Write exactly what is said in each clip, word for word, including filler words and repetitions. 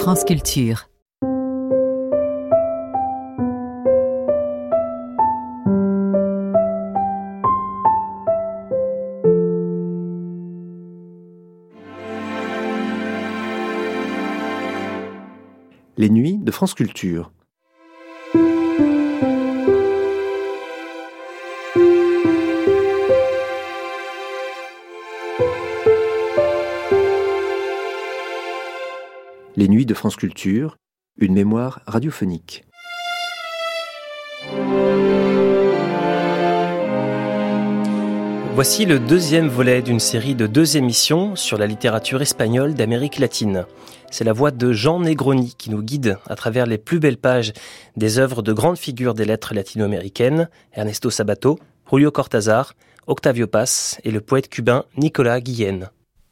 France Culture. Les nuits de France Culture. Les nuits de France Culture, une mémoire radiophonique. Voici le deuxième volet d'une série de deux émissions sur la littérature espagnole d'Amérique latine. C'est la voix de Jean Negroni qui nous guide à travers les plus belles pages des œuvres de grandes figures des lettres latino-américaines, Ernesto Sabato, Julio Cortázar, Octavio Paz et le poète cubain Nicolás Guillén.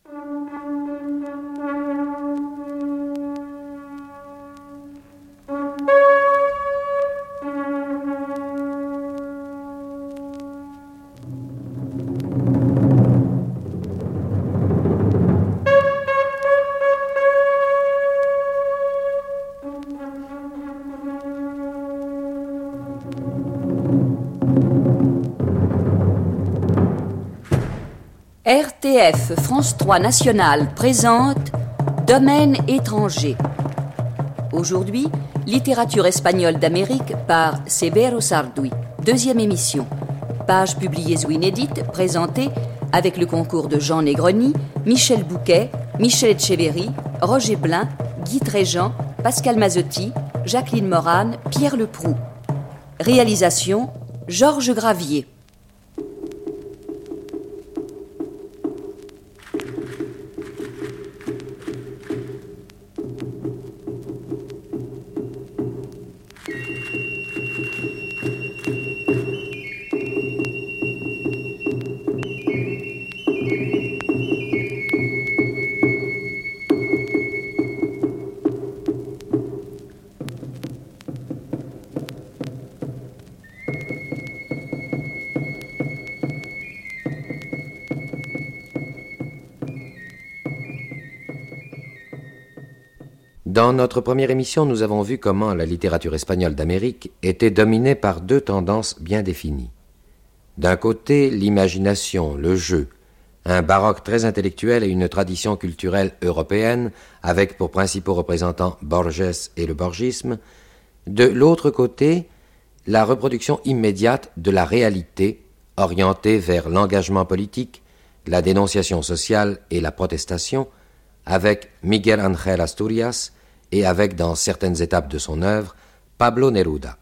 R T F France trois National présente Domaine étranger. Aujourd'hui, littérature espagnole d'Amérique par Severo Sarduy. Deuxième émission. Page publiée ou inédite, présentée avec le concours de Jean Negroni, Michel Bouquet, Michel Etcheverry, Roger Blin, Guy Tréjean, Pascal Mazzotti, Jacqueline Morane, Pierre Leproux. Réalisation, Georges Gravier. Dans notre première émission, nous avons vu comment la littérature espagnole d'Amérique était dominée par deux tendances bien définies. D'un côté, l'imagination, le jeu, un baroque très intellectuel et une tradition culturelle européenne, avec pour principaux représentants Borges et le borgisme. De l'autre côté, la reproduction immédiate de la réalité, orientée vers l'engagement politique, la dénonciation sociale et la protestation, avec Miguel Ángel Asturias, et avec, dans certaines étapes de son œuvre, Pablo Neruda.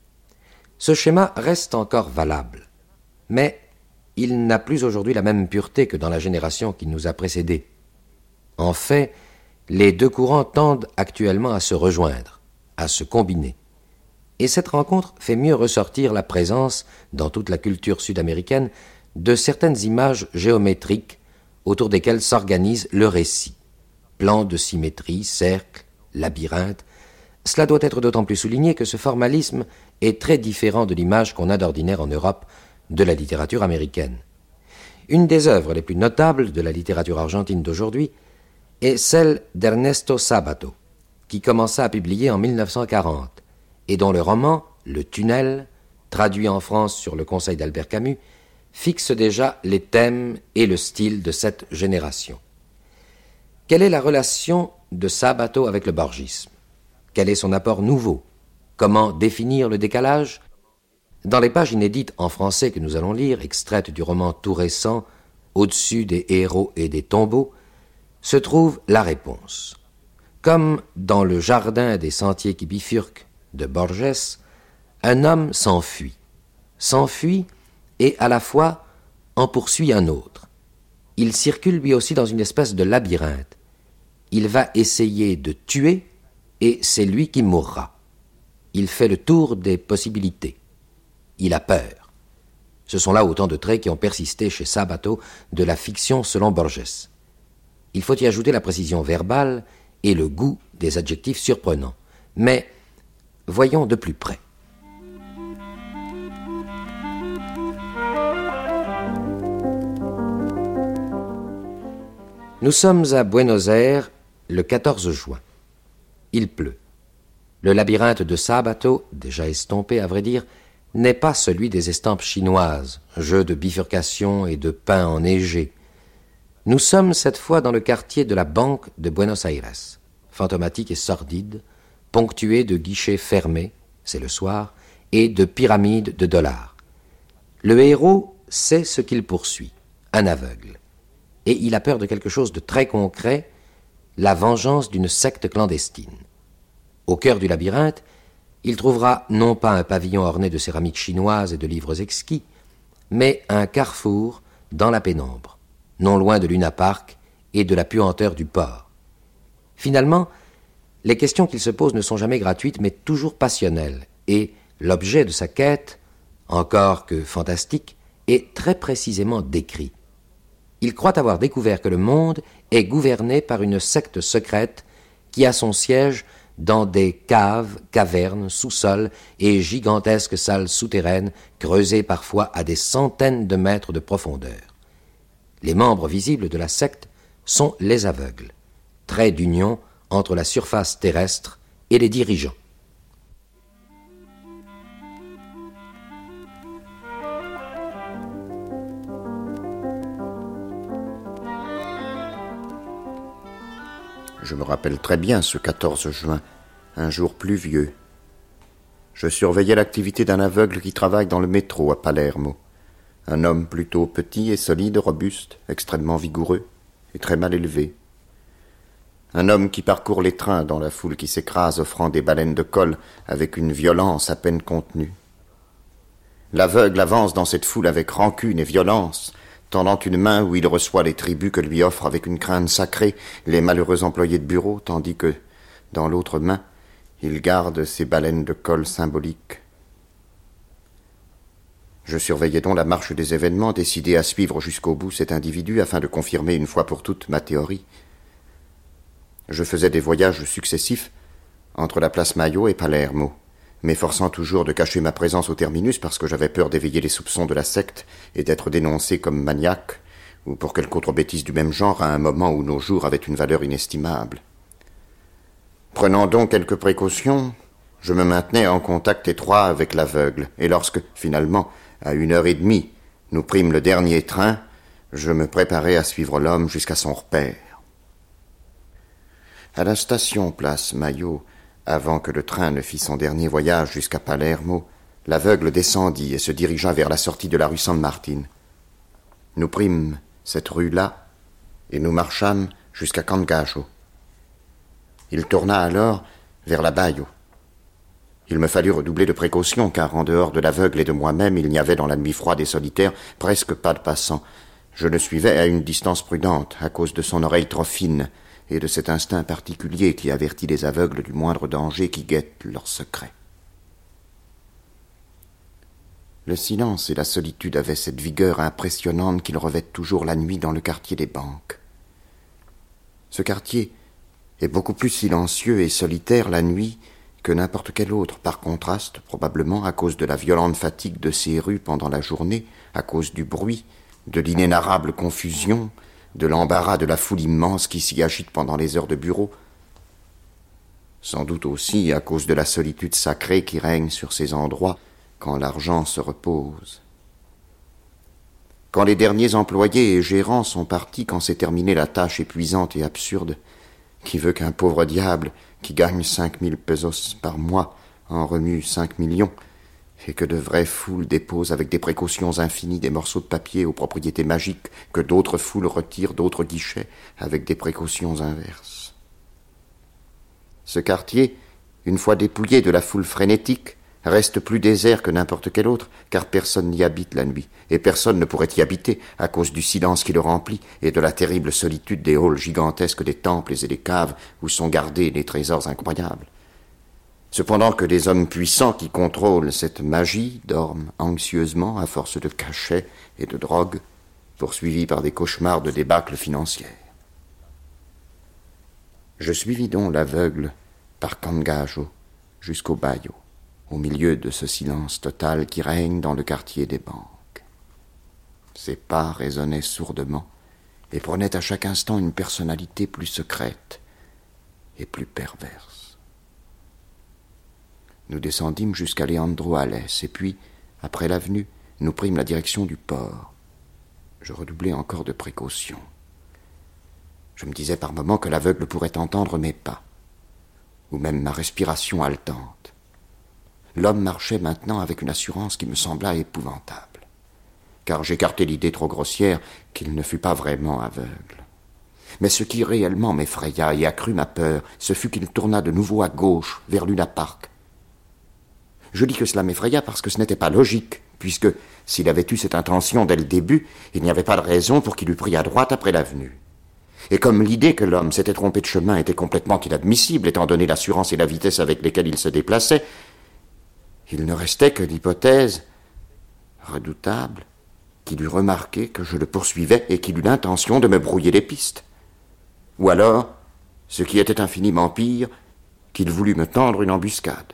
Ce schéma reste encore valable, mais il n'a plus aujourd'hui la même pureté que dans la génération qui nous a précédés. En fait, les deux courants tendent actuellement à se rejoindre, à se combiner. Et cette rencontre fait mieux ressortir la présence, dans toute la culture sud-américaine, de certaines images géométriques autour desquelles s'organise le récit. Plans de symétrie, cercles, labyrinthe. Cela doit être d'autant plus souligné que ce formalisme est très différent de l'image qu'on a d'ordinaire en Europe de la littérature américaine. Une des œuvres les plus notables de la littérature argentine d'aujourd'hui est celle d'Ernesto Sabato, qui commença à publier en mille neuf cent quarante et dont le roman « Le Tunnel », traduit en France sur le conseil d'Albert Camus, fixe déjà les thèmes et le style de cette génération. Quelle est la relation de Sabato avec le borgisme? Quel est son apport nouveau? Comment définir le décalage? Dans les pages inédites en français que nous allons lire, extraites du roman tout récent, Au-dessus des héros et des tombeaux, se trouve la réponse. Comme dans Le jardin des sentiers qui bifurquent de Borges, un homme s'enfuit. S'enfuit et à la fois en poursuit un autre. Il circule lui aussi dans une espèce de labyrinthe. Il va essayer de tuer et c'est lui qui mourra. Il fait le tour des possibilités. Il a peur. Ce sont là autant de traits qui ont persisté chez Sabato de la fiction selon Borges. Il faut y ajouter la précision verbale et le goût des adjectifs surprenants. Mais voyons de plus près. Nous sommes à Buenos Aires le quatorze juin. il pleut. Le labyrinthe de Sabato, déjà estompé à vrai dire, n'est pas celui des estampes chinoises, jeu de bifurcation et de pain enneigé. Nous sommes cette fois dans le quartier de la Banque de Buenos Aires, fantomatique et sordide, ponctué de guichets fermés, c'est le soir, et de pyramides de dollars. Le héros sait ce qu'il poursuit, un aveugle. Et il a peur de quelque chose de très concret, la vengeance d'une secte clandestine. Au cœur du labyrinthe, il trouvera non pas un pavillon orné de céramique chinoise et de livres exquis, mais un carrefour dans la pénombre, non loin de Luna Park et de la puanteur du port. Finalement, les questions qu'il se pose ne sont jamais gratuites, mais toujours passionnelles, et l'objet de sa quête, encore que fantastique, est très précisément décrit. Il croit avoir découvert que le monde est gouverné par une secte secrète qui a son siège dans des caves, cavernes, sous-sols et gigantesques salles souterraines creusées parfois à des centaines de mètres de profondeur. Les membres visibles de la secte sont les aveugles, trait d'union entre la surface terrestre et les dirigeants. Je me rappelle très bien ce quatorze juin, un jour pluvieux. Je surveillais l'activité d'un aveugle qui travaille dans le métro à Palermo. Un homme plutôt petit et solide, robuste, extrêmement vigoureux et très mal élevé. Un homme qui parcourt les trains dans la foule qui s'écrase, offrant des baleines de colle avec une violence à peine contenue. L'aveugle avance dans cette foule avec rancune et violence, tendant une main où il reçoit les tributs que lui offrent avec une crainte sacrée les malheureux employés de bureau, tandis que, dans l'autre main, il garde ses baleines de colle symboliques. Je surveillais donc la marche des événements, décidé à suivre jusqu'au bout cet individu afin de confirmer une fois pour toutes ma théorie. Je faisais des voyages successifs entre la place Maillot et Palermo, m'efforçant toujours de cacher ma présence au terminus parce que j'avais peur d'éveiller les soupçons de la secte et d'être dénoncé comme maniaque ou pour quelque autre bêtise du même genre à un moment où nos jours avaient une valeur inestimable. Prenant donc quelques précautions, je me maintenais en contact étroit avec l'aveugle, et lorsque, finalement, à une heure et demie, nous prîmes le dernier train, je me préparais à suivre l'homme jusqu'à son repère. À la station place Maillot, avant que le train ne fît son dernier voyage jusqu'à Palermo, l'aveugle descendit et se dirigea vers la sortie de la rue San Martin. Nous prîmes cette rue-là et nous marchâmes jusqu'à Cangallo. Il tourna alors vers la Baio. Il me fallut redoubler de précautions, car en dehors de l'aveugle et de moi-même, il n'y avait dans la nuit froide et solitaire presque pas de passants. Je le suivais à une distance prudente, à cause de son oreille trop fine, et de cet instinct particulier qui avertit les aveugles du moindre danger qui guette leurs secrets. Le silence et la solitude avaient cette vigueur impressionnante qu'ils revêtent toujours la nuit dans le quartier des banques. Ce quartier est beaucoup plus silencieux et solitaire la nuit que n'importe quel autre, par contraste, probablement à cause de la violente fatigue de ces rues pendant la journée, à cause du bruit, de l'inénarrable confusion, de l'embarras de la foule immense qui s'y agite pendant les heures de bureau, sans doute aussi à cause de la solitude sacrée qui règne sur ces endroits quand l'argent se repose. Quand les derniers employés et gérants sont partis, quand s'est terminée la tâche épuisante et absurde, qui veut qu'un pauvre diable qui gagne cinq mille pesos par mois en remue cinq millions, et que de vraies foules déposent avec des précautions infinies des morceaux de papier aux propriétés magiques que d'autres foules retirent d'autres guichets avec des précautions inverses. Ce quartier, une fois dépouillé de la foule frénétique, reste plus désert que n'importe quel autre, car personne n'y habite la nuit, et personne ne pourrait y habiter à cause du silence qui le remplit et de la terrible solitude des halls gigantesques des temples et des caves où sont gardés les trésors incroyables. Cependant que des hommes puissants qui contrôlent cette magie dorment anxieusement à force de cachets et de drogue, poursuivis par des cauchemars de débâcle financière. Je suivis donc l'aveugle par Cangallo jusqu'au Baio, au milieu de ce silence total qui règne dans le quartier des banques. Ses pas résonnaient sourdement et prenaient à chaque instant une personnalité plus secrète et plus perverse. Nous descendîmes jusqu'à Leandro Alès, et puis, après l'avenue, nous prîmes la direction du port. Je redoublai encore de précautions. Je me disais par moments que l'aveugle pourrait entendre mes pas, ou même ma respiration haletante. L'homme marchait maintenant avec une assurance qui me sembla épouvantable, car j'écartai l'idée trop grossière qu'il ne fût pas vraiment aveugle. Mais ce qui réellement m'effraya et accrut ma peur, ce fut qu'il tourna de nouveau à gauche, vers Luna Park. Je dis que cela m'effraya parce que ce n'était pas logique, puisque, s'il avait eu cette intention dès le début, il n'y avait pas de raison pour qu'il eût pris à droite après l'avenue. Et comme l'idée que l'homme s'était trompé de chemin était complètement inadmissible, étant donné l'assurance et la vitesse avec lesquelles il se déplaçait, il ne restait que l'hypothèse redoutable qu'il eût remarqué que je le poursuivais et qu'il eut l'intention de me brouiller les pistes. Ou alors, ce qui était infiniment pire, qu'il voulut me tendre une embuscade.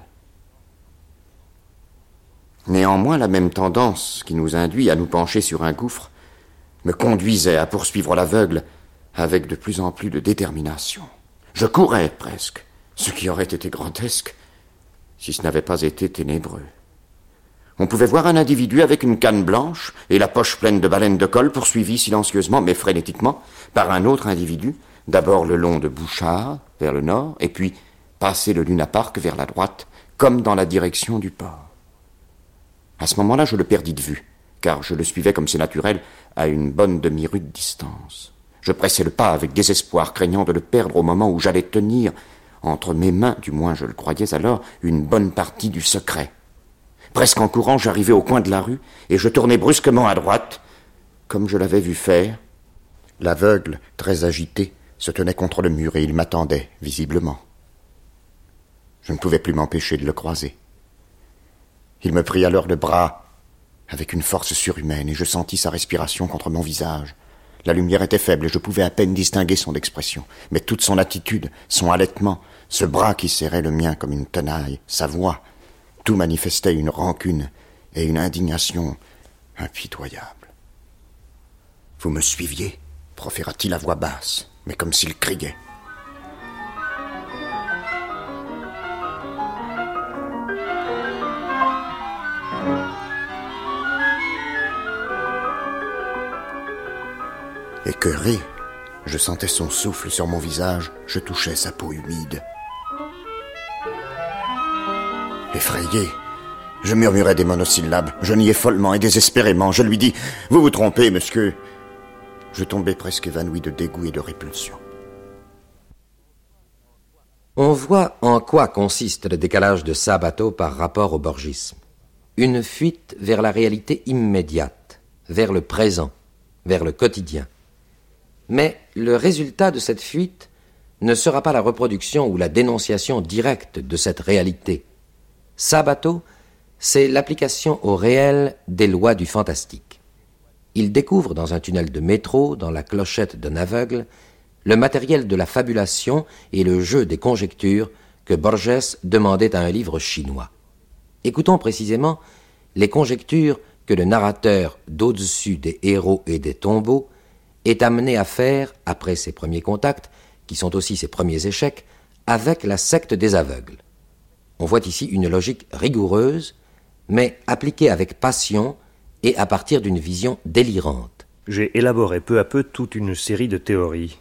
Néanmoins, la même tendance qui nous induit à nous pencher sur un gouffre me conduisait à poursuivre l'aveugle avec de plus en plus de détermination. Je courais presque, ce qui aurait été grotesque si ce n'avait pas été ténébreux. On pouvait voir un individu avec une canne blanche et la poche pleine de baleines de colle poursuivi silencieusement mais frénétiquement par un autre individu, d'abord le long de Bouchard, vers le nord, et puis passer le Luna Park vers la droite, comme dans la direction du port. À ce moment-là, je le perdis de vue, car je le suivais comme c'est naturel à une bonne demi-rue de distance. Je pressais le pas avec désespoir, craignant de le perdre au moment où j'allais tenir, entre mes mains, du moins je le croyais alors, une bonne partie du secret. Presque en courant, j'arrivai au coin de la rue, et je tournai brusquement à droite, comme je l'avais vu faire. L'aveugle, très agité, se tenait contre le mur, et il m'attendait, visiblement. Je ne pouvais plus m'empêcher de le croiser. Il me prit alors le bras, avec une force surhumaine, et je sentis sa respiration contre mon visage. La lumière était faible et je pouvais à peine distinguer son expression. Mais toute son attitude, son halètement, ce bras qui serrait le mien comme une tenaille, sa voix, tout manifestait une rancune et une indignation impitoyables. « Vous me suiviez » proféra-t-il à voix basse, mais comme s'il criait. Écœuré, je sentais son souffle sur mon visage, je touchais sa peau humide. Effrayé, je murmurai des monosyllabes, je niais follement et désespérément. Je lui dis « Vous vous trompez, monsieur !» Je tombais presque évanoui de dégoût et de répulsion. On voit en quoi consiste le décalage de Sabato par rapport au borgisme. Une fuite vers la réalité immédiate, vers le présent, vers le quotidien. Mais le résultat de cette fuite ne sera pas la reproduction ou la dénonciation directe de cette réalité. Sabato, c'est l'application au réel des lois du fantastique. Il découvre dans un tunnel de métro, dans la clochette d'un aveugle, le matériel de la fabulation et le jeu des conjectures que Borges demandait à un livre chinois. Écoutons précisément les conjectures que le narrateur d'au-dessus des héros et des tombeaux est amené à faire, après ses premiers contacts, qui sont aussi ses premiers échecs, avec la secte des aveugles. On voit ici une logique rigoureuse, mais appliquée avec passion et à partir d'une vision délirante. J'ai élaboré peu à peu toute une série de théories.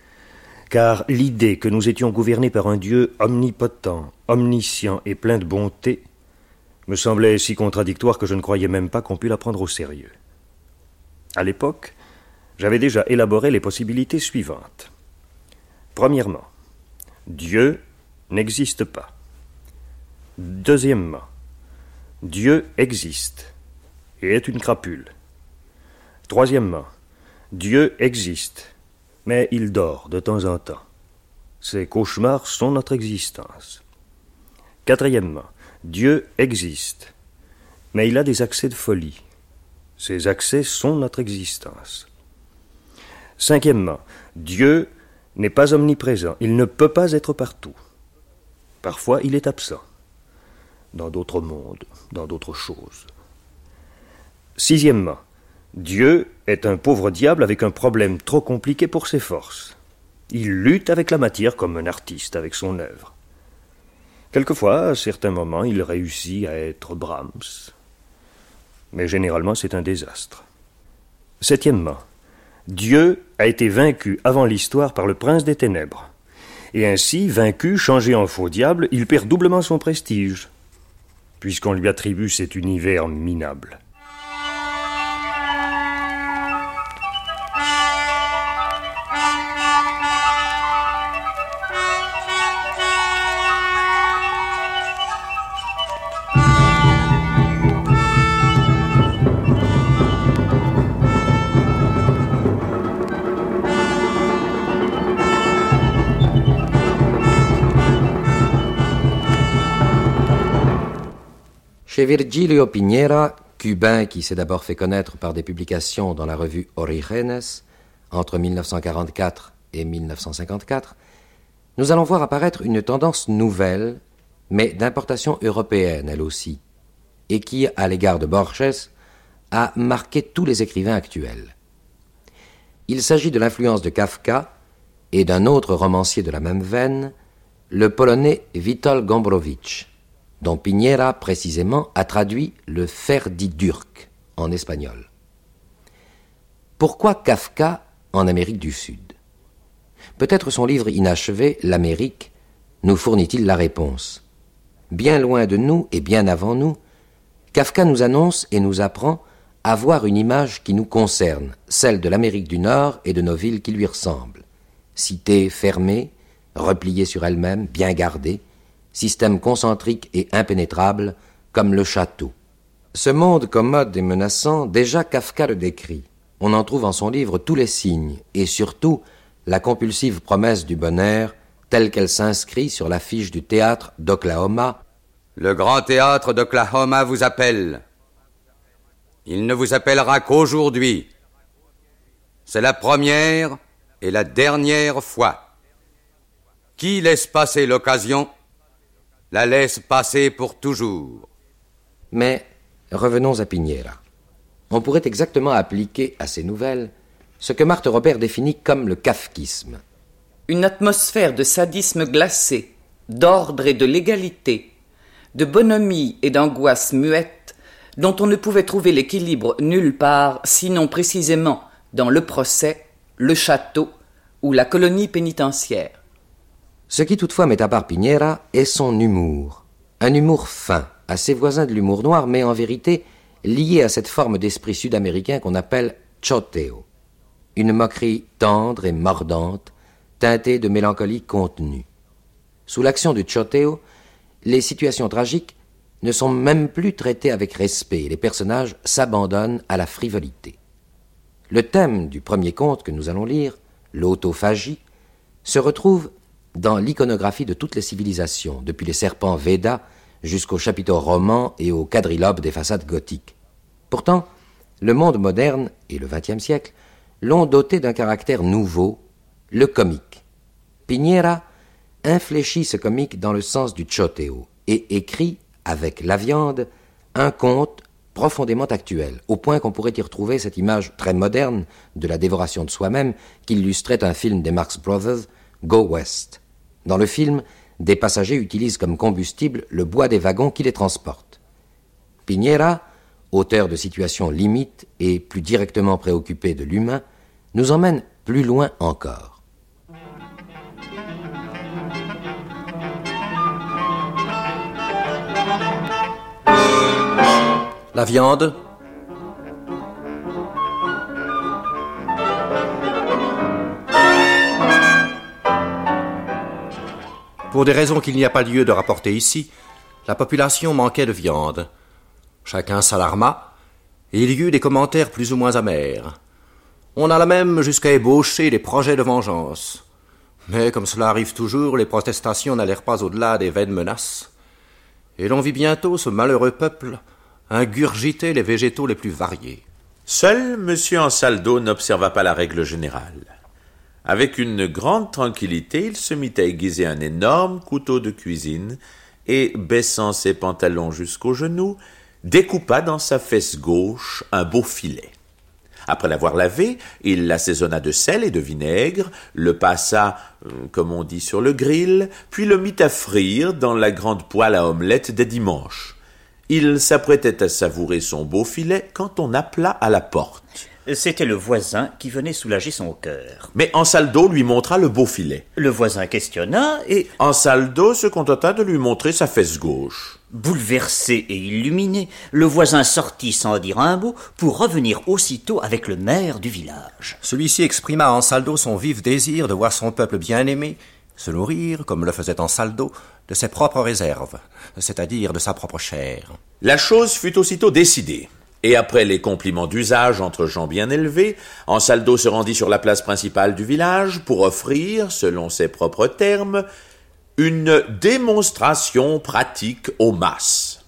Car l'idée que nous étions gouvernés par un Dieu omnipotent, omniscient et plein de bonté me semblait si contradictoire que je ne croyais même pas qu'on pût la prendre au sérieux. À l'époque, j'avais déjà élaboré les possibilités suivantes. Premièrement, Dieu n'existe pas. Deuxièmement, Dieu existe et est une crapule. Troisièmement, Dieu existe, mais il dort de temps en temps. Ses cauchemars sont notre existence. Quatrièmement, Dieu existe, mais il a des accès de folie. Ces accès sont notre existence. Cinquièmement, Dieu n'est pas omniprésent, il ne peut pas être partout. Parfois, il est absent, dans d'autres mondes, dans d'autres choses. Sixièmement, Dieu est un pauvre diable avec un problème trop compliqué pour ses forces. Il lutte avec la matière comme un artiste avec son œuvre. Quelquefois, à certains moments, il réussit à être Brahms. Mais généralement, c'est un désastre. Septièmement, Dieu a été vaincu avant l'histoire par le prince des ténèbres. Et ainsi, vaincu, changé en faux diable, il perd doublement son prestige, puisqu'on lui attribue cet univers minable. Chez Virgilio Piñera, cubain qui s'est d'abord fait connaître par des publications dans la revue Orígenes entre mille neuf cent quarante-quatre et mille neuf cent cinquante-quatre, nous allons voir apparaître une tendance nouvelle, mais d'importation européenne elle aussi, et qui, à l'égard de Borges, a marqué tous les écrivains actuels. Il s'agit de l'influence de Kafka et d'un autre romancier de la même veine, le Polonais Witold Gombrowicz, dont Piñera, précisément, a traduit le Ferdydurk en espagnol. Pourquoi Kafka en Amérique du Sud? Peut-être son livre inachevé, L'Amérique, nous fournit-il la réponse. Bien loin de nous et bien avant nous, Kafka nous annonce et nous apprend à voir une image qui nous concerne, celle de l'Amérique du Nord et de nos villes qui lui ressemblent. Cités fermées, repliées sur elles-mêmes, bien gardées, système concentrique et impénétrable, comme le château. Ce monde commode et menaçant, déjà Kafka le décrit. On en trouve en son livre tous les signes, et surtout la compulsive promesse du bonheur, telle qu'elle s'inscrit sur l'affiche du théâtre d'Oklahoma. Le grand théâtre d'Oklahoma vous appelle. Il ne vous appellera qu'aujourd'hui. C'est la première et la dernière fois. Qui laisse passer l'occasion la laisse passer pour toujours. Mais revenons à Piñera. On pourrait exactement appliquer à ces nouvelles ce que Marthe Robert définit comme le kafkisme. Une atmosphère de sadisme glacé, d'ordre et de légalité, de bonhomie et d'angoisse muette, dont on ne pouvait trouver l'équilibre nulle part, sinon précisément dans le procès, le château ou la colonie pénitentiaire. Ce qui toutefois met à part Piñera est son humour. Un humour fin, assez voisin de l'humour noir, mais en vérité lié à cette forme d'esprit sud-américain qu'on appelle choteo. Une moquerie tendre et mordante, teintée de mélancolie contenue. Sous l'action du choteo, les situations tragiques ne sont même plus traitées avec respect et les personnages s'abandonnent à la frivolité. Le thème du premier conte que nous allons lire, l'autophagie, se retrouve dans l'iconographie de toutes les civilisations, depuis les serpents Védas jusqu'aux chapiteaux romans et aux quadrilobes des façades gothiques. Pourtant, le monde moderne et le vingtième siècle l'ont doté d'un caractère nouveau, le comique. Piñera infléchit ce comique dans le sens du choteo et écrit, avec La Viande, un conte profondément actuel, au point qu'on pourrait y retrouver cette image très moderne de la dévoration de soi-même qu'illustrait un film des Marx Brothers, Go West. Dans le film, des passagers utilisent comme combustible le bois des wagons qui les transportent. Piñera, auteur de situations limites et plus directement préoccupé de l'humain, nous emmène plus loin encore. La viande. Pour des raisons qu'il n'y a pas lieu de rapporter ici, la population manquait de viande. Chacun s'alarma, et il y eut des commentaires plus ou moins amers. On alla même jusqu'à ébaucher des projets de vengeance. Mais comme cela arrive toujours, les protestations n'allèrent pas au-delà des vaines menaces. Et l'on vit bientôt ce malheureux peuple ingurgiter les végétaux les plus variés. Seul M. Ansaldo n'observa pas la règle générale. Avec une grande tranquillité, il se mit à aiguiser un énorme couteau de cuisine et, baissant ses pantalons jusqu'aux genoux, découpa dans sa fesse gauche un beau filet. Après l'avoir lavé, il l'assaisonna de sel et de vinaigre, le passa, comme on dit, sur le grill, puis le mit à frire dans la grande poêle à omelette des dimanches. Il s'apprêtait à savourer son beau filet quand on appela à la porte. C'était le voisin qui venait soulager son cœur. Mais Ansaldo lui montra le beau filet. Le voisin questionna et... Ansaldo se contenta de lui montrer sa fesse gauche. Bouleversé et illuminé, le voisin sortit sans dire un mot pour revenir aussitôt avec le maire du village. Celui-ci exprima à Ansaldo son vif désir de voir son peuple bien-aimé se nourrir, comme le faisait Ansaldo, de ses propres réserves, c'est-à-dire de sa propre chair. La chose fut aussitôt décidée. Et après les compliments d'usage entre gens bien élevés, Ansaldo se rendit sur la place principale du village pour offrir, selon ses propres termes, une démonstration pratique aux masses.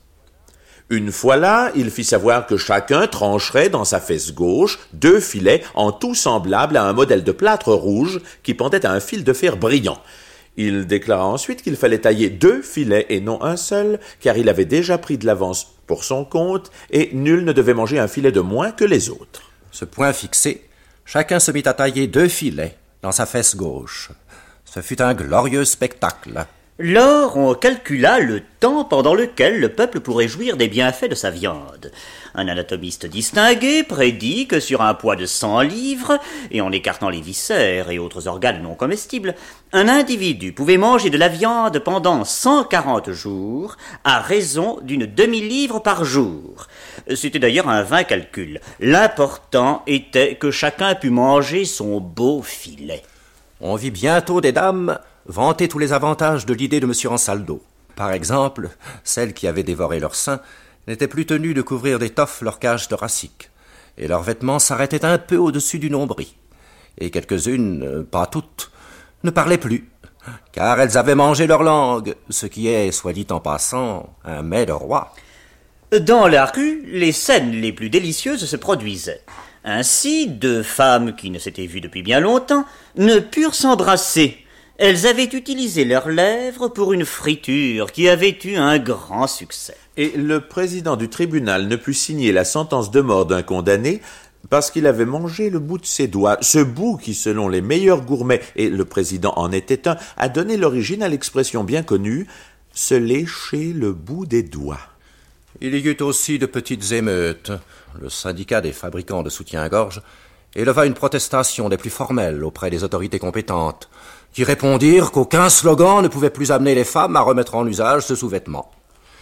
Une fois là, il fit savoir que chacun trancherait dans sa fesse gauche deux filets en tout semblables à un modèle de plâtre rouge qui pendait à un fil de fer brillant. Il déclara ensuite qu'il fallait tailler deux filets et non un seul, car il avait déjà pris de l'avance pour son compte, et nul ne devait manger un filet de moins que les autres. Ce point fixé, chacun se mit à tailler deux filets dans sa fesse gauche. Ce fut un glorieux spectacle. Lors, on calcula le temps pendant lequel le peuple pourrait jouir des bienfaits de sa viande. Un anatomiste distingué prédit que sur un poids de cent livres, et en écartant les viscères et autres organes non comestibles, un individu pouvait manger de la viande pendant cent quarante jours, à raison d'une demi-livre par jour. C'était d'ailleurs un vain calcul. L'important était que chacun pût manger son beau filet. On vit bientôt des dames vanter tous les avantages de l'idée de M. Ansaldo. Par exemple, celles qui avaient dévoré leur sein n'étaient plus tenues de couvrir d'étoffe leur cage thoracique, et leurs vêtements s'arrêtaient un peu au-dessus du nombril. Et quelques-unes, pas toutes, ne parlaient plus, car elles avaient mangé leur langue, ce qui est, soit dit en passant, un mets de roi. Dans la rue, les scènes les plus délicieuses se produisaient. Ainsi, deux femmes qui ne s'étaient vues depuis bien longtemps ne purent s'embrasser. Elles avaient utilisé leurs lèvres pour une friture qui avait eu un grand succès. Et le président du tribunal ne put signer la sentence de mort d'un condamné parce qu'il avait mangé le bout de ses doigts. Ce bout qui, selon les meilleurs gourmets, et le président en était un, a donné l'origine à l'expression bien connue « se lécher le bout des doigts ». Il y eut aussi de petites émeutes. Le syndicat des fabricants de soutien-gorge éleva une protestation des plus formelles auprès des autorités compétentes, qui répondirent qu'aucun slogan ne pouvait plus amener les femmes à remettre en usage ce sous-vêtement.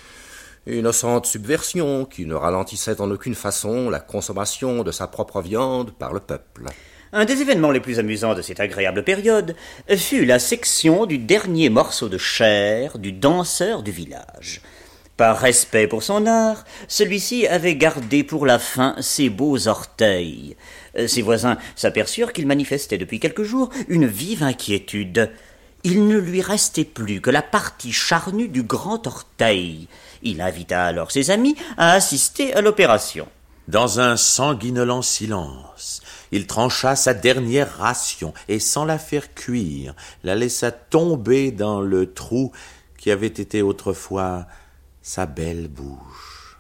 Innocente subversion qui ne ralentissait en aucune façon la consommation de sa propre viande par le peuple. Un des événements les plus amusants de cette agréable période fut la section du dernier morceau de chair du danseur du village. Par respect pour son art, celui-ci avait gardé pour la fin ses beaux orteils. Ses voisins s'aperçurent qu'il manifestait depuis quelques jours une vive inquiétude. Il ne lui restait plus que la partie charnue du grand orteil. Il invita alors ses amis à assister à l'opération. Dans un sanguinolent silence, il trancha sa dernière ration et, sans la faire cuire, la laissa tomber dans le trou qui avait été autrefois sa belle bouche.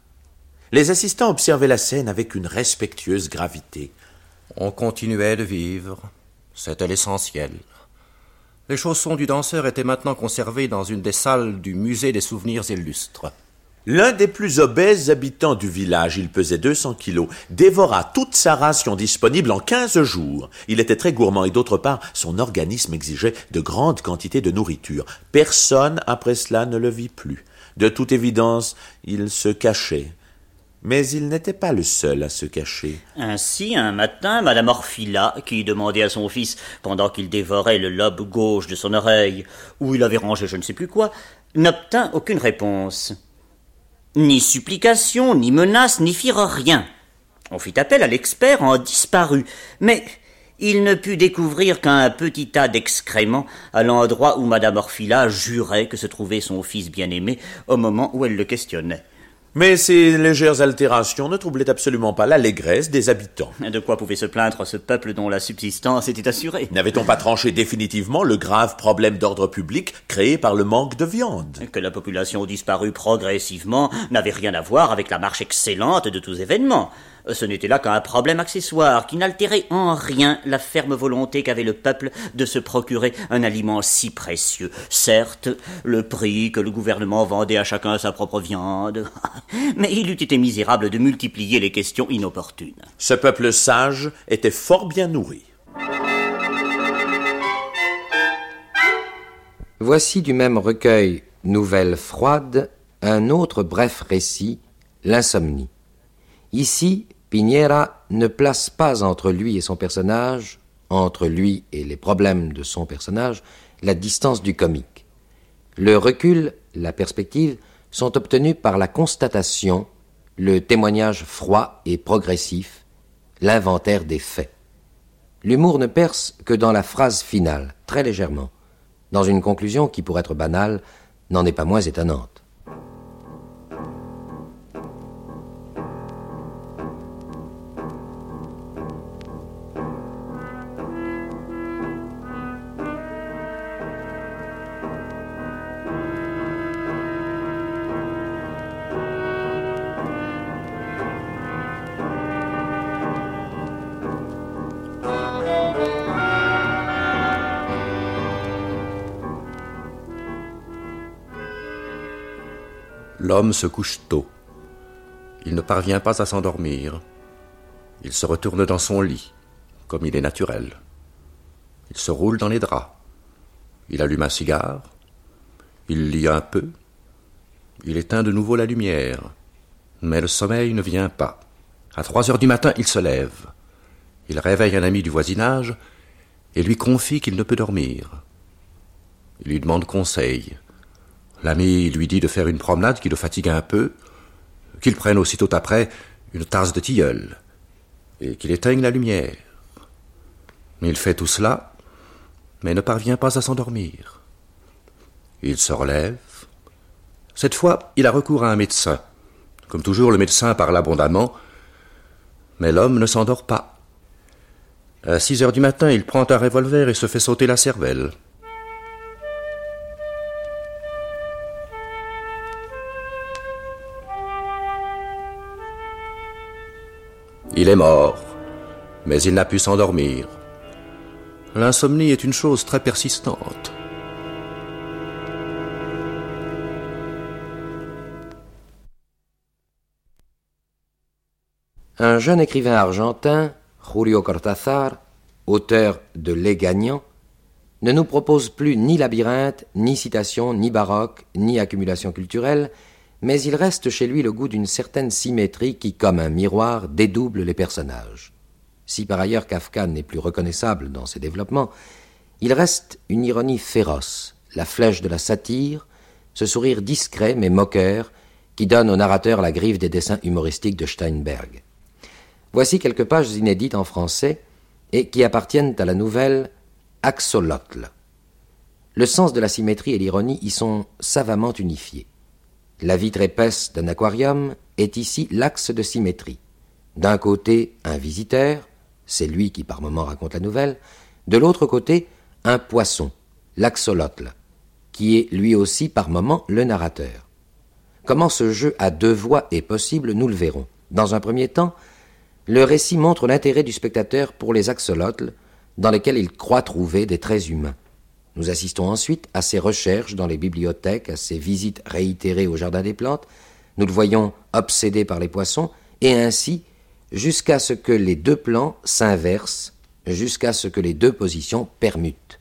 Les assistants observaient la scène avec une respectueuse gravité. On continuait de vivre. C'était l'essentiel. Les chaussons du danseur étaient maintenant conservés dans une des salles du musée des souvenirs illustres. L'un des plus obèses habitants du village, il pesait deux cents kilos, dévora toute sa ration disponible en quinze jours. Il était très gourmand et d'autre part, son organisme exigeait de grandes quantités de nourriture. Personne après cela ne le vit plus. De toute évidence, il se cachait. Mais il n'était pas le seul à se cacher. Ainsi, un matin, Madame Orfila, qui demandait à son fils, pendant qu'il dévorait le lobe gauche de son oreille, où il avait rangé je ne sais plus quoi, n'obtint aucune réponse. Ni supplication, ni menace n'y firent rien. On fit appel à l'expert en disparut, mais il ne put découvrir qu'un petit tas d'excréments à l'endroit où Madame Orfila jurait que se trouvait son fils bien-aimé au moment où elle le questionnait. Mais ces légères altérations ne troublaient absolument pas l'allégresse des habitants. De quoi pouvait se plaindre ce peuple dont la subsistance était assurée? N'avait-on pas tranché définitivement le grave problème d'ordre public créé par le manque de viande? Que la population disparue progressivement n'avait rien à voir avec la marche excellente de tous événements. Ce n'était là qu'un problème accessoire qui n'altérait en rien la ferme volonté qu'avait le peuple de se procurer un aliment si précieux. Certes, le prix que le gouvernement vendait à chacun sa propre viande, mais il eût été misérable de multiplier les questions inopportunes. Ce peuple sage était fort bien nourri. Voici du même recueil Nouvelles froides un autre bref récit, l'insomnie. Ici, Piñera ne place pas entre lui et son personnage, entre lui et les problèmes de son personnage, la distance du comique. Le recul, la perspective, sont obtenus par la constatation, le témoignage froid et progressif, l'inventaire des faits. L'humour ne perce que dans la phrase finale, très légèrement, dans une conclusion qui, pour être banale, n'en est pas moins étonnante. L'homme se couche tôt. Il ne parvient pas à s'endormir. Il se retourne dans son lit, comme il est naturel. Il se roule dans les draps. Il allume un cigare. Il lit un peu. Il éteint de nouveau la lumière. Mais le sommeil ne vient pas. À trois heures du matin, il se lève. Il réveille un ami du voisinage et lui confie qu'il ne peut dormir. Il lui demande conseil. L'ami lui dit de faire une promenade qui le fatigue un peu, qu'il prenne aussitôt après une tasse de tilleul et qu'il éteigne la lumière. Il fait tout cela, mais ne parvient pas à s'endormir. Il se relève. Cette fois, il a recours à un médecin. Comme toujours, le médecin parle abondamment, mais l'homme ne s'endort pas. À six heures du matin, il prend un revolver et se fait sauter la cervelle. Il est mort, mais il n'a pu s'endormir. L'insomnie est une chose très persistante. Un jeune écrivain argentin, Julio Cortázar, auteur de Les Gagnants, ne nous propose plus ni labyrinthe, ni citation, ni baroque, ni accumulation culturelle, mais il reste chez lui le goût d'une certaine symétrie qui, comme un miroir, dédouble les personnages. Si par ailleurs Kafka n'est plus reconnaissable dans ses développements, il reste une ironie féroce, la flèche de la satire, ce sourire discret mais moqueur qui donne au narrateur la griffe des dessins humoristiques de Steinberg. Voici quelques pages inédites en français et qui appartiennent à la nouvelle Axolotl. Le sens de la symétrie et l'ironie y sont savamment unifiés. La vitre épaisse d'un aquarium est ici l'axe de symétrie. D'un côté, un visiteur, c'est lui qui par moments raconte la nouvelle, de l'autre côté, un poisson, l'axolotl, qui est lui aussi par moments le narrateur. Comment ce jeu à deux voix est possible, nous le verrons. Dans un premier temps, le récit montre l'intérêt du spectateur pour les axolotls, dans lesquels il croit trouver des traits humains. Nous assistons ensuite à ses recherches dans les bibliothèques, à ses visites réitérées au Jardin des Plantes. Nous le voyons obsédé par les poissons, et ainsi jusqu'à ce que les deux plans s'inversent, jusqu'à ce que les deux positions permutent.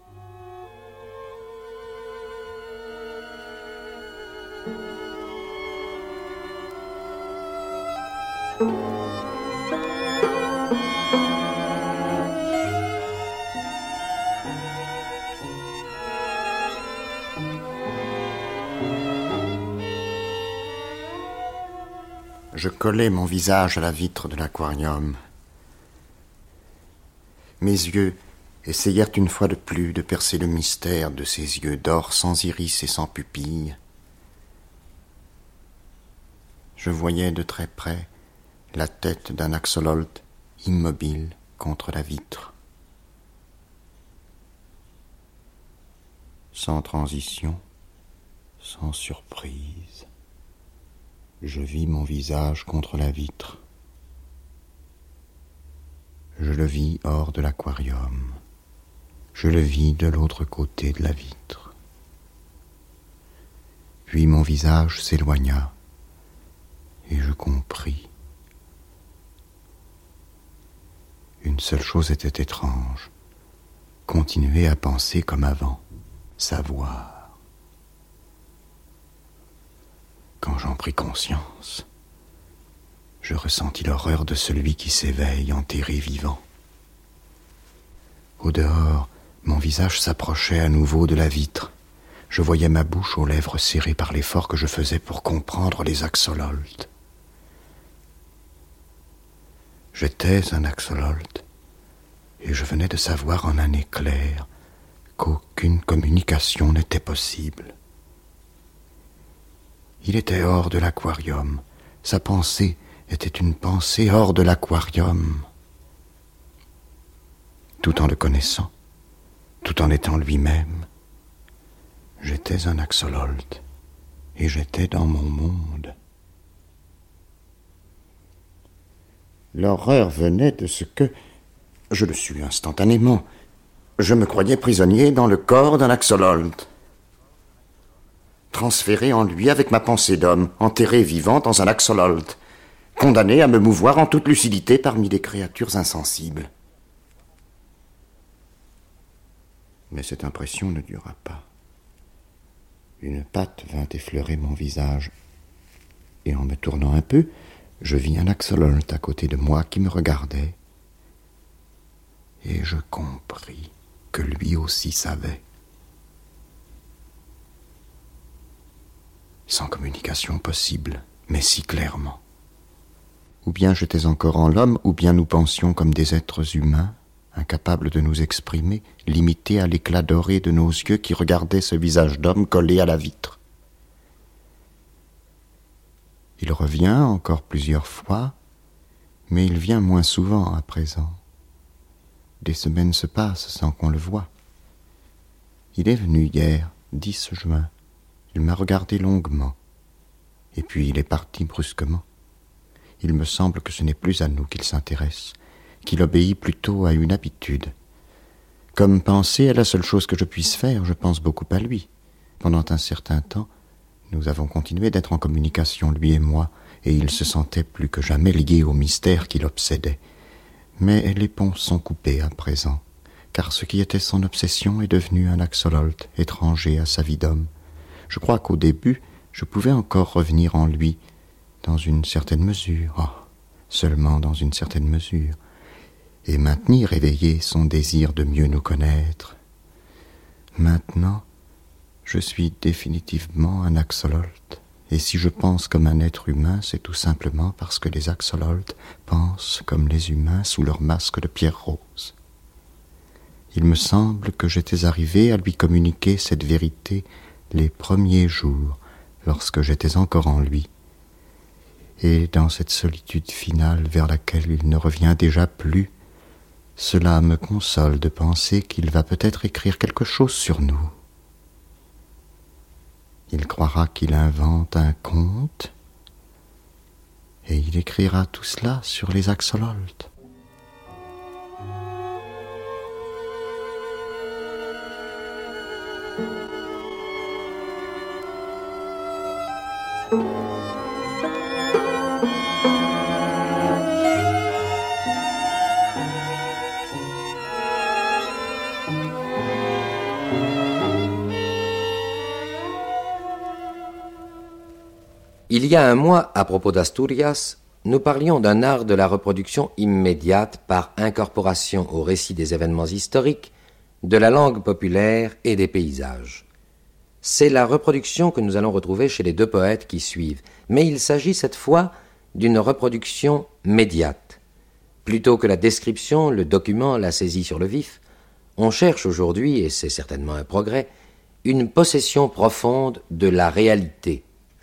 Je collai mon visage à la vitre de l'aquarium. Mes yeux essayèrent une fois de plus de percer le mystère de ces yeux d'or sans iris et sans pupille. Je voyais de très près la tête d'un axolotl immobile contre la vitre. Sans transition, sans surprise, je vis mon visage contre la vitre. Je le vis hors de l'aquarium. Je le vis de l'autre côté de la vitre. Puis mon visage s'éloigna et je compris. Une seule chose était étrange, continuer à penser comme avant, savoir. Quand j'en pris conscience, je ressentis l'horreur de celui qui s'éveille enterré vivant. Au dehors, mon visage s'approchait à nouveau de la vitre. Je voyais ma bouche aux lèvres serrées par l'effort que je faisais pour comprendre les axolotls. J'étais un axolotl, et je venais de savoir en un éclair qu'aucune communication n'était possible. Il était hors de l'aquarium. Sa pensée était une pensée hors de l'aquarium. Tout en le connaissant, tout en étant lui-même, j'étais un axolotl et j'étais dans mon monde. L'horreur venait de ce que, je le sus instantanément, je me croyais prisonnier dans le corps d'un axolotl, transféré en lui avec ma pensée d'homme, enterré vivant dans un axolotl, condamné à me mouvoir en toute lucidité parmi des créatures insensibles. Mais cette impression ne dura pas. Une patte vint effleurer mon visage, et en me tournant un peu, je vis un axolotl à côté de moi qui me regardait, et je compris que lui aussi savait. Sans communication possible, mais si clairement. Ou bien j'étais encore en l'homme, ou bien nous pensions comme des êtres humains, incapables de nous exprimer, limités à l'éclat doré de nos yeux qui regardaient ce visage d'homme collé à la vitre. Il revient encore plusieurs fois, mais il vient moins souvent à présent. Des semaines se passent sans qu'on le voie. Il est venu hier, dix juin. Il m'a regardé longuement, et puis il est parti brusquement. Il me semble que ce n'est plus à nous qu'il s'intéresse, qu'il obéit plutôt à une habitude. Comme penser est la seule chose que je puisse faire, je pense beaucoup à lui. Pendant un certain temps, nous avons continué d'être en communication, lui et moi, et il se sentait plus que jamais lié au mystère qui l'obsédait. Mais les ponts sont coupés à présent, car ce qui était son obsession est devenu un axolotl étranger à sa vie d'homme. Je crois qu'au début, je pouvais encore revenir en lui, dans une certaine mesure, oh, seulement dans une certaine mesure, et maintenir éveillé son désir de mieux nous connaître. Maintenant, je suis définitivement un axolotl, et si je pense comme un être humain, c'est tout simplement parce que les axolotls pensent comme les humains sous leur masque de pierre rose. Il me semble que j'étais arrivé à lui communiquer cette vérité les premiers jours, lorsque j'étais encore en lui, et dans cette solitude finale vers laquelle il ne revient déjà plus, cela me console de penser qu'il va peut-être écrire quelque chose sur nous. Il croira qu'il invente un conte, et il écrira tout cela sur les axolotls. Il y a un mois, à propos d'Asturias, nous parlions d'un art de la reproduction immédiate par incorporation au récit des événements historiques, de la langue populaire et des paysages. C'est la reproduction que nous allons retrouver chez les deux poètes qui suivent, mais il s'agit cette fois d'une reproduction médiate. Plutôt que la description, le document, la saisie sur le vif, on cherche aujourd'hui, et c'est certainement un progrès, une possession profonde de la réalité,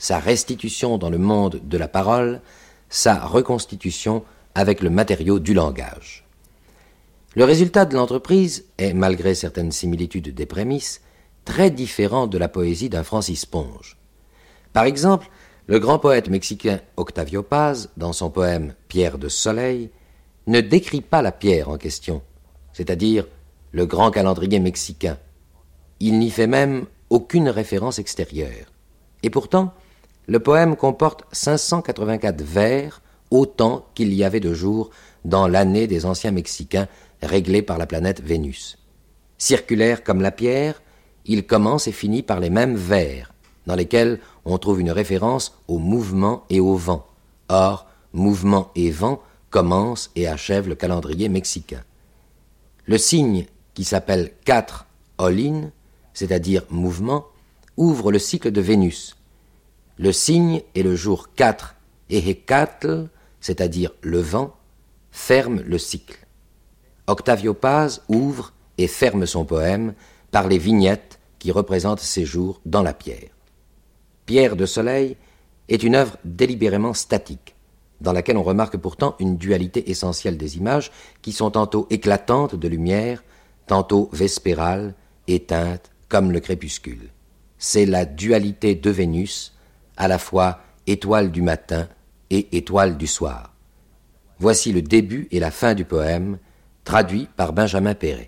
sa restitution dans le monde de la parole, sa reconstitution avec le matériau du langage. Le résultat de l'entreprise est, malgré certaines similitudes des prémices, très différent de la poésie d'un Francis Ponge. Par exemple, le grand poète mexicain Octavio Paz, dans son poème « Pierre de soleil », ne décrit pas la pierre en question, c'est-à-dire le grand calendrier mexicain. Il n'y fait même aucune référence extérieure. Et pourtant, le poème comporte cinq cent quatre-vingt-quatre vers, autant qu'il y avait de jours dans l'année des anciens Mexicains réglée par la planète Vénus. Circulaire comme la pierre, il commence et finit par les mêmes vers, dans lesquels on trouve une référence au mouvement et au vent. Or, mouvement et vent commencent et achèvent le calendrier mexicain. Le signe, qui s'appelle quatre Olin, c'est-à-dire mouvement, ouvre le cycle de Vénus. Le signe et le jour quatre Ehecatl, c'est-à-dire le vent, ferme le cycle. Octavio Paz ouvre et ferme son poème par les vignettes qui représentent ces jours dans la pierre. Pierre de soleil est une œuvre délibérément statique, dans laquelle on remarque pourtant une dualité essentielle des images qui sont tantôt éclatantes de lumière, tantôt vespérales, éteintes comme le crépuscule. C'est la dualité de Vénus, à la fois étoile du matin et étoile du soir. Voici le début et la fin du poème, traduit par Benjamin Perret.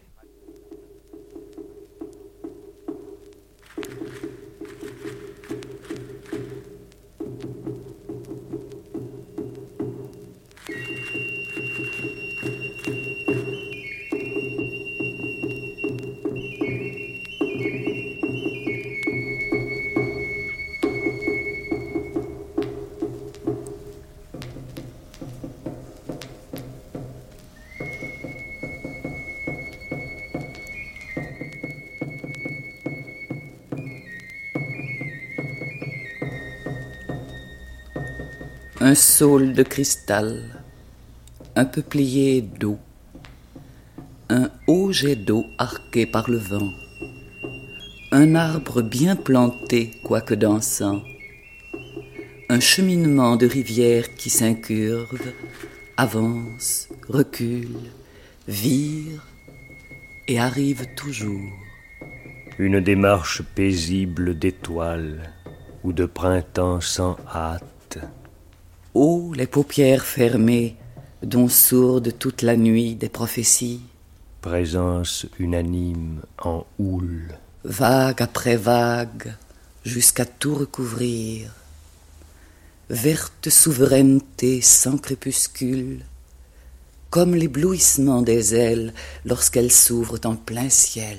Un saule de cristal, un peu plié d'eau, un haut jet d'eau arqué par le vent, un arbre bien planté, quoique dansant, un cheminement de rivière qui s'incurve, avance, recule, vire et arrive toujours. Une démarche paisible d'étoiles ou de printemps sans hâte. Oh, les paupières fermées, dont sourdent toute la nuit des prophéties. Présence unanime en houle. Vague après vague, jusqu'à tout recouvrir. Verte souveraineté sans crépuscule, comme l'éblouissement des ailes lorsqu'elles s'ouvrent en plein ciel.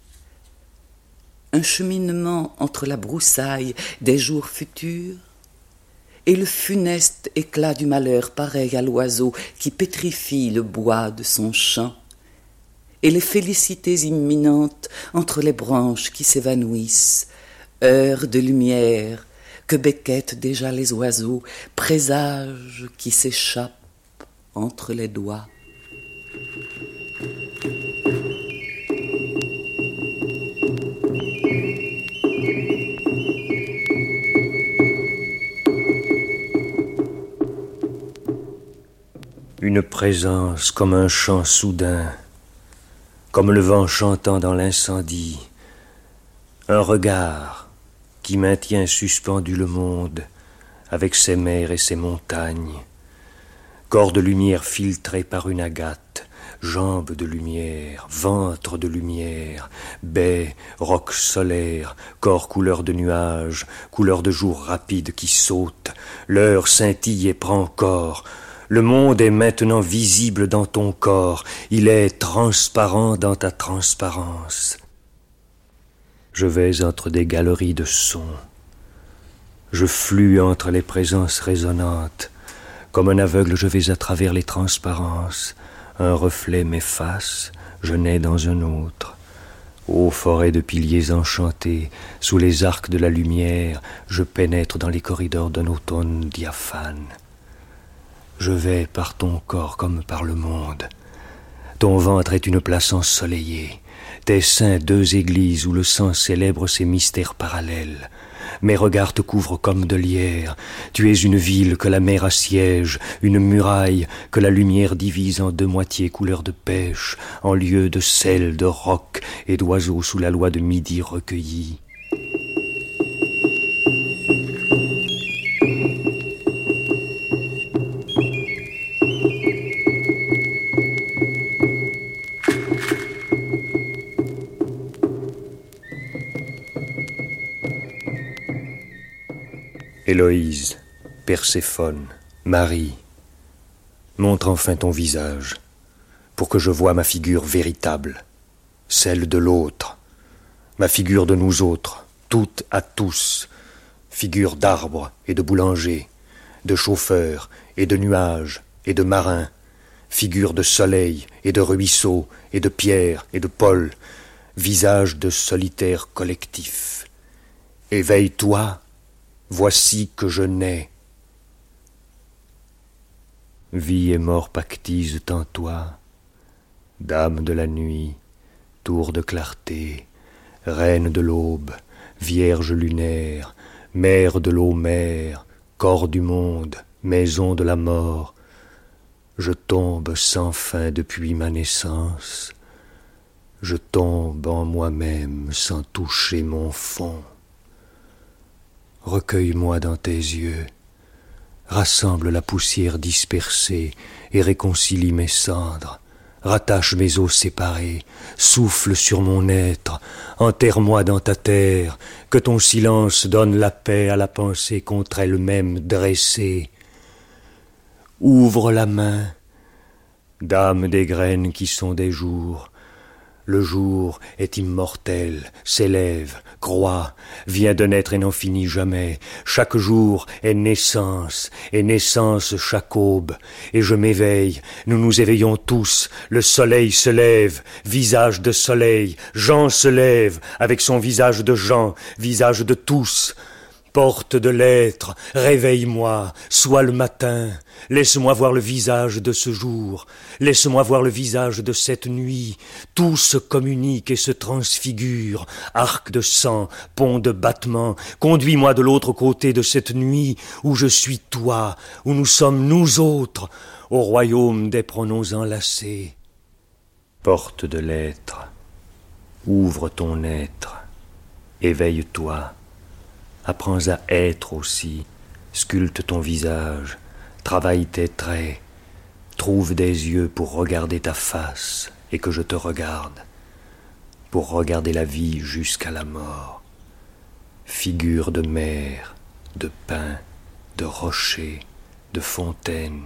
Un cheminement entre la broussaille des jours futurs et le funeste éclat du malheur pareil à l'oiseau qui pétrifie le bois de son chant, et les félicités imminentes entre les branches qui s'évanouissent, heures de lumière que becquettent déjà les oiseaux, présages qui s'échappent entre les doigts. Une présence comme un chant soudain, comme le vent chantant dans l'incendie, un regard qui maintient suspendu le monde avec ses mers et ses montagnes, corps de lumière filtré par une agate, jambes de lumière, ventre de lumière, baie, roc solaire, corps couleur de nuage, couleur de jour rapide qui saute, l'heure scintille et prend corps. Le monde est maintenant visible dans ton corps, il est transparent dans ta transparence. Je vais entre des galeries de sons, je flue entre les présences résonnantes, comme un aveugle je vais à travers les transparences, un reflet m'efface, je nais dans un autre. Ô forêt de piliers enchantés, sous les arcs de la lumière, je pénètre dans les corridors d'un automne diaphane. Je vais par ton corps comme par le monde. Ton ventre est une place ensoleillée, tes seins deux églises où le sang célèbre ses mystères parallèles. mes regards te couvrent comme de lierre. Tu es une ville que la mer assiège, une muraille que la lumière divise en deux moitiés couleur de pêche, en lieu de sel, de roc et d'oiseaux sous la loi de midi recueillis. Héloïse, Perséphone, Marie, montre enfin ton visage, pour que je voie ma figure véritable, celle de l'autre, ma figure de nous autres, toutes à tous, figure d'arbre et de boulanger, de chauffeur et de nuages et de marins, figure de soleil et de ruisseau et de pierre et de pôle, visage de solitaire collectif. Éveille-toi, voici que je nais. Vie et mort pactisent en toi, dame de la nuit, tour de clarté, reine de l'aube, vierge lunaire, mère de l'eau mère, corps du monde, maison de la mort. Je tombe sans fin depuis ma naissance, je tombe en moi-même sans toucher mon fond. Recueille-moi dans tes yeux, rassemble la poussière dispersée et réconcilie mes cendres, rattache mes os séparés, souffle sur mon être, enterre-moi dans ta terre, que ton silence donne la paix à la pensée contre elle-même dressée. Ouvre la main, dame des graines qui sont des jours. Le jour est immortel, s'élève, croît, vient de naître et n'en finit jamais. Chaque jour est naissance, et naissance chaque aube. Et je m'éveille, nous nous éveillons tous, le soleil se lève, visage de soleil, Jean se lève, avec son visage de Jean, visage de tous. Porte de l'être, réveille-moi, sois le matin, laisse-moi voir le visage de ce jour, laisse-moi voir le visage de cette nuit, tout se communique et se transfigure, arc de sang, pont de battement, conduis-moi de l'autre côté de cette nuit, où je suis toi, où nous sommes nous autres, au royaume des pronoms enlacés. Porte de l'être, ouvre ton être, éveille-toi. Apprends à être aussi, sculpte ton visage, travaille tes traits, trouve des yeux pour regarder ta face et que je te regarde, pour regarder la vie jusqu'à la mort. Figure de mer, de pin, de rocher, de fontaine,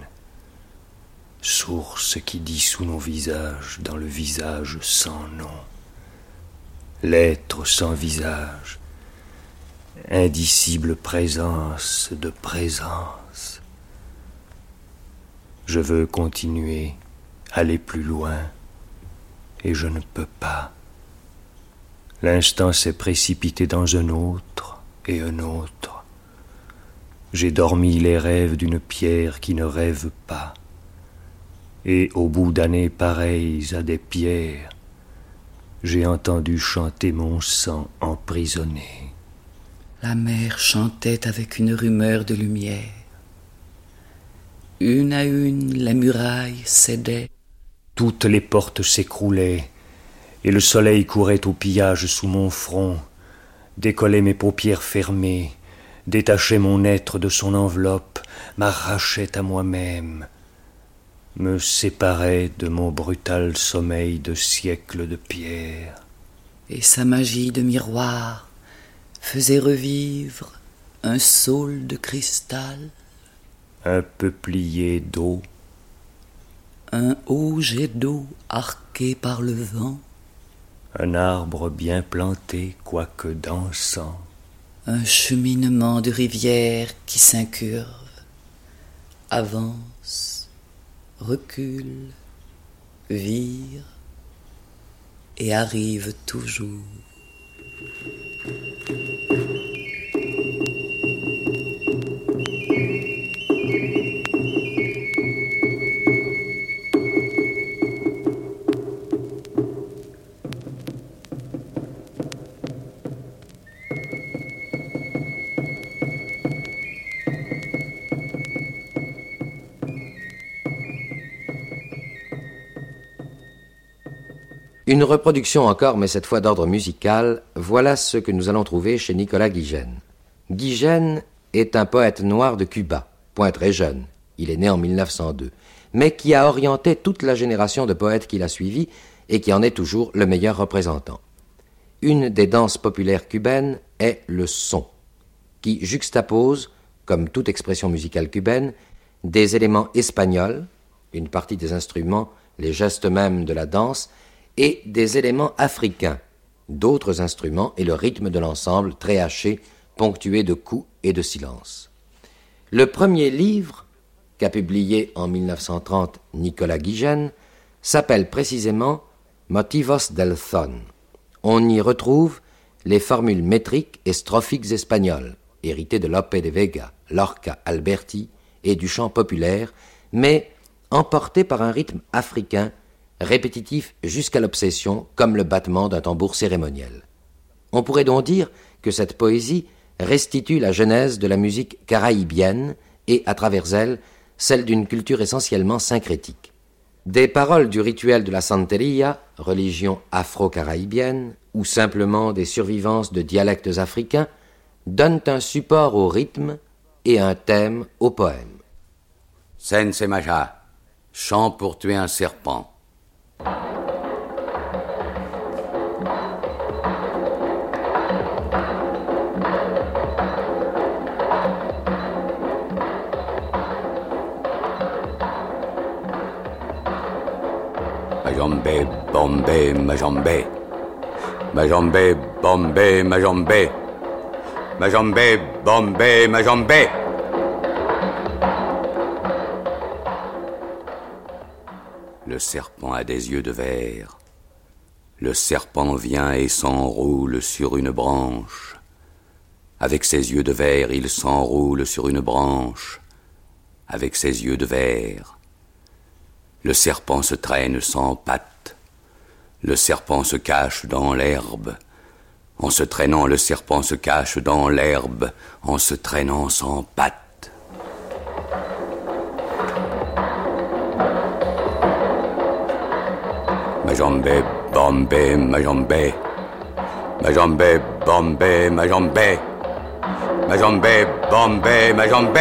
source qui dissout nos visages dans le visage sans nom. L'être sans visage, indicible présence de présence. Je veux continuer, aller plus loin, et je ne peux pas. L'instant s'est précipité dans un autre et un autre. J'ai dormi les rêves d'une pierre qui ne rêve pas, et au bout d'années pareilles à des pierres, j'ai entendu chanter mon sang emprisonné. La mer chantait avec une rumeur de lumière. Une à une, la muraille cédait. Toutes les portes s'écroulaient, et le soleil courait au pillage sous mon front, décollait mes paupières fermées, détachait mon être de son enveloppe, m'arrachait à moi-même, me séparait de mon brutal sommeil de siècles de pierre. Et sa magie de miroir faisait revivre un saule de cristal, un peuplier d'eau, un haut jet d'eau arqué par le vent, un arbre bien planté quoique dansant, un cheminement de rivière qui s'incurve, avance, recule, vire et arrive toujours. Une reproduction encore, mais cette fois d'ordre musical, voilà ce que nous allons trouver chez Nicolas Guigène. Guigène est un poète noir de Cuba, point très jeune, il est né en mille neuf cent deux, mais qui a orienté toute la génération de poètes qui l'a suivi et qui en est toujours le meilleur représentant. Une des danses populaires cubaines est le son, qui juxtapose, comme toute expression musicale cubaine, des éléments espagnols, une partie des instruments, les gestes mêmes de la danse, et des éléments africains, d'autres instruments et le rythme de l'ensemble très haché, ponctué de coups et de silences. Le premier livre, qu'a publié en mille neuf cent trente Nicolas Guigène, s'appelle précisément Motivos del Son. On y retrouve les formules métriques et strophiques espagnoles, héritées de Lope de Vega, Lorca, Alberti et du chant populaire, mais emportées par un rythme africain, répétitif jusqu'à l'obsession, comme le battement d'un tambour cérémoniel. On pourrait donc dire que cette poésie restitue la genèse de la musique caraïbienne et, à travers elle, celle d'une culture essentiellement syncrétique. Des paroles du rituel de la Santeria, religion afro-caraïbienne, ou simplement des survivances de dialectes africains, donnent un support au rythme et un thème au poème. Sen-Semaja, chant pour tuer un serpent. Majombe, Bombé, Majombe. Majombe, Bombé, Majombe. Majombe, Bombé, Majombe. Le serpent a des yeux de verre. Le serpent vient et s'enroule sur une branche. Avec ses yeux de verre, il s'enroule sur une branche. Avec ses yeux de verre. Le serpent se traîne sans pattes. Le serpent se cache dans l'herbe. En se traînant, le serpent se cache dans l'herbe, en se traînant sans pattes. Majombe, Bombé, Majombe. Majombe, Bombé, Majombe. Majombe, Bombé, Majombe.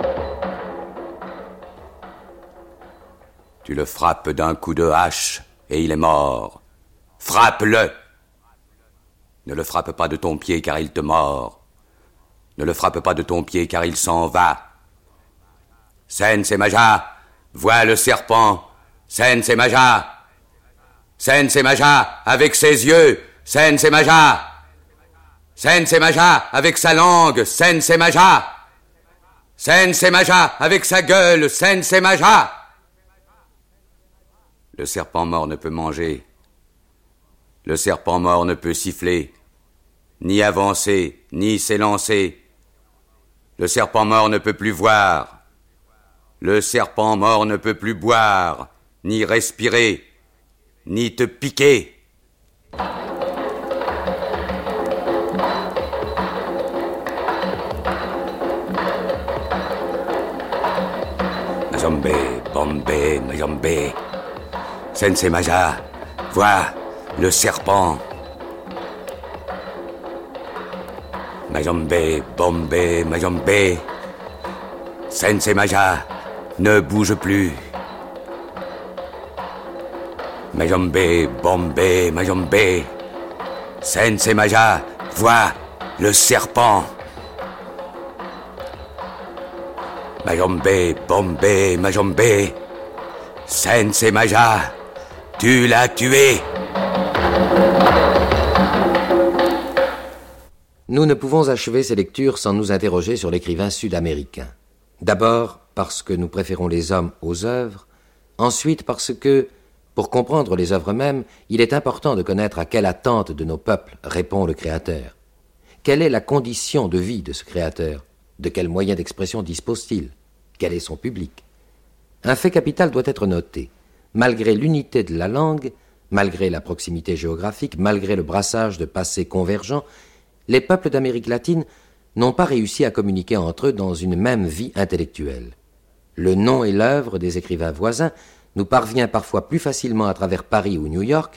Tu le frappes d'un coup de hache et il est mort. Frappe-le. Ne le frappe pas de ton pied car il te mord. Ne le frappe pas de ton pied car il s'en va. Sen-Semaja, vois le serpent. Sen-Semaja. Sen-Semaja, avec ses yeux. Sen-Semaja. Sen-Semaja, avec sa langue. Sen-Semaja. Sen-Semaja, avec sa gueule. Sen-Semaja. Le serpent mort ne peut manger. Le serpent mort ne peut siffler, ni avancer, ni s'élancer. Le serpent mort ne peut plus voir. Le serpent mort ne peut plus boire, ni respirer, ni te piquer. Majombe, Bombé, Majombe. Sen-Semaja, vois le serpent. Majombe, Bombé, Majombe. Sen-Semaja, ne bouge plus. Majombe, Bombé, Majombe. Sen-Semaja, vois le serpent. Majombe, Bombé, Majombe. Sen-Semaja, tu l'as tué. Nous ne pouvons achever ces lectures sans nous interroger sur l'écrivain sud-américain. D'abord parce que nous préférons les hommes aux œuvres, ensuite parce que, pour comprendre les œuvres mêmes, il est important de connaître à quelle attente de nos peuples répond le Créateur. Quelle est la condition de vie de ce Créateur? De quels moyens d'expression dispose-t-il? Quel est son public? Un fait capital doit être noté. Malgré l'unité de la langue, malgré la proximité géographique, malgré le brassage de passés convergents, les peuples d'Amérique latine n'ont pas réussi à communiquer entre eux dans une même vie intellectuelle. Le nom et l'œuvre des écrivains voisins nous parvient parfois plus facilement à travers Paris ou New York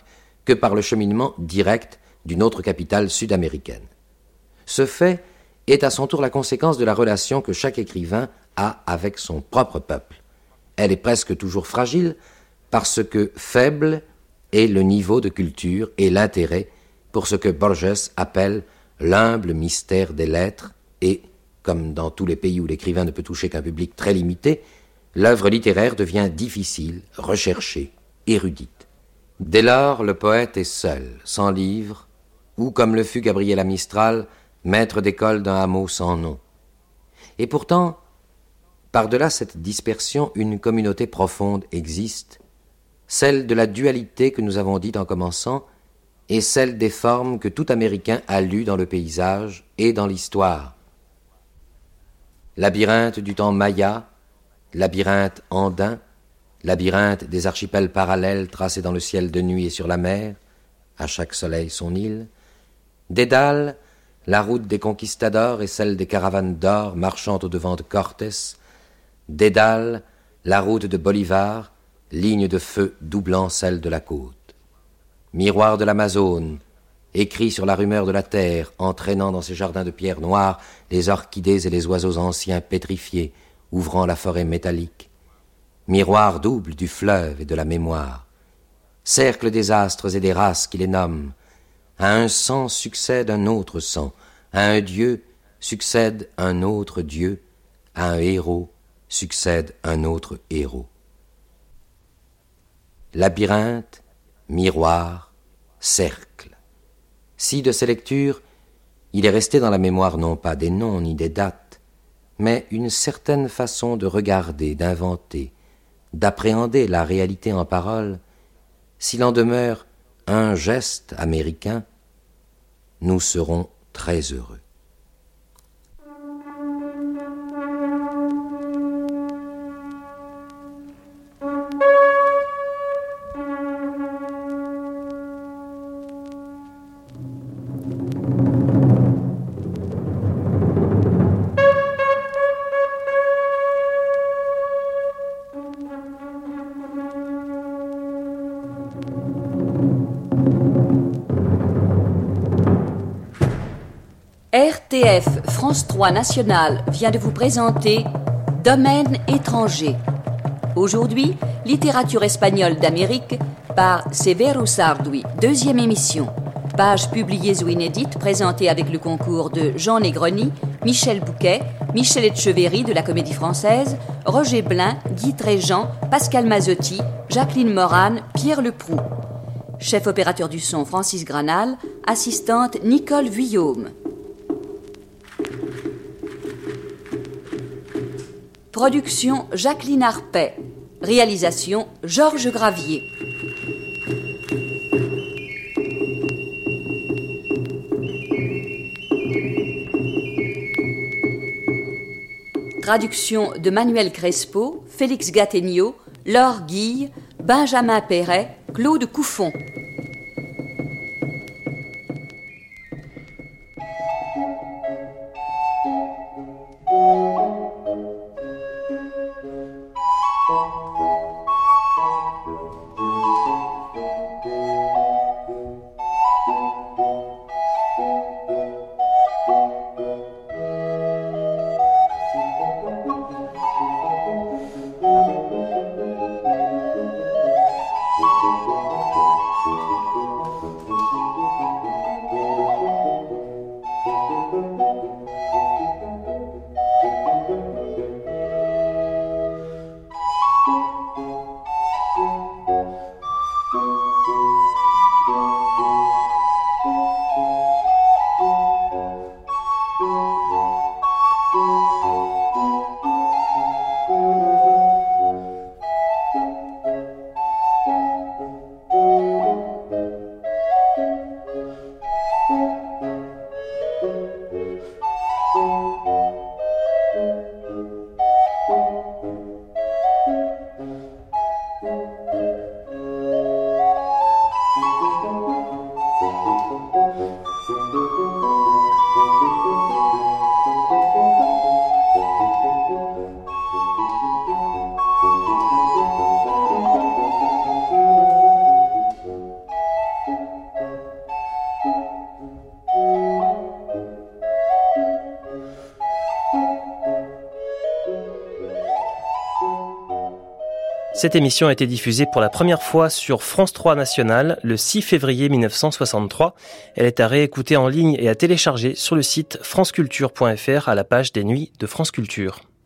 que par le cheminement direct d'une autre capitale sud-américaine. Ce fait est à son tour la conséquence de la relation que chaque écrivain a avec son propre peuple. Elle est presque toujours fragile parce que faible est le niveau de culture et l'intérêt pour ce que Borges appelle l'humble mystère des lettres et, comme dans tous les pays où l'écrivain ne peut toucher qu'un public très limité, l'œuvre littéraire devient difficile, recherchée, érudite. Dès lors, le poète est seul, sans livre, ou, comme le fut Gabriela Mistral, maître d'école d'un hameau sans nom. Et pourtant, par-delà cette dispersion, une communauté profonde existe, celle de la dualité que nous avons dite en commençant, et celle des formes que tout Américain a lues dans le paysage et dans l'histoire. Labyrinthe du temps maya, labyrinthe andin, labyrinthe des archipels parallèles tracés dans le ciel de nuit et sur la mer, à chaque soleil son île, Dédale, la route des conquistadors et celle des caravanes d'or marchant au-devant de Cortés, Dédale, la route de Bolivar, ligne de feu doublant celle de la côte. Miroir de l'Amazone, écrit sur la rumeur de la terre, entraînant dans ses jardins de pierre noire les orchidées et les oiseaux anciens pétrifiés, ouvrant la forêt métallique. Miroir double du fleuve et de la mémoire. Cercle des astres et des races qui les nomment. À un sang succède un autre sang, à un dieu succède un autre dieu, à un héros succède un autre héros. Labyrinthe, miroir, cercle. Si de ces lectures, il est resté dans la mémoire non pas des noms ni des dates, mais une certaine façon de regarder, d'inventer, d'appréhender la réalité en paroles, s'il en demeure un geste américain, nous serons très heureux. R T F France trois National vient de vous présenter Domaine étranger. Aujourd'hui, littérature espagnole d'Amérique par Severo Sarduy, deuxième émission. Pages publiées ou inédites présentées avec le concours de Jean Negroni, Michel Bouquet, Michel Etcheverry de la Comédie Française, Roger Blin, Guy Tréjean, Pascal Mazzotti, Jacqueline Morane, Pierre Leproux. Chef opérateur du son Francis Granal, assistante Nicole Vuillaume. Production Jacqueline Arpet. Réalisation Georges Gravier. Traduction de Manuel Crespo, Félix Gattegno, Laure Guille, Benjamin Perret, Claude Couffon. Cette émission a été diffusée pour la première fois sur France trois National le six février mille neuf cent soixante-trois. Elle est à réécouter en ligne et à télécharger sur le site franceculture point f r à la page des Nuits de France Culture.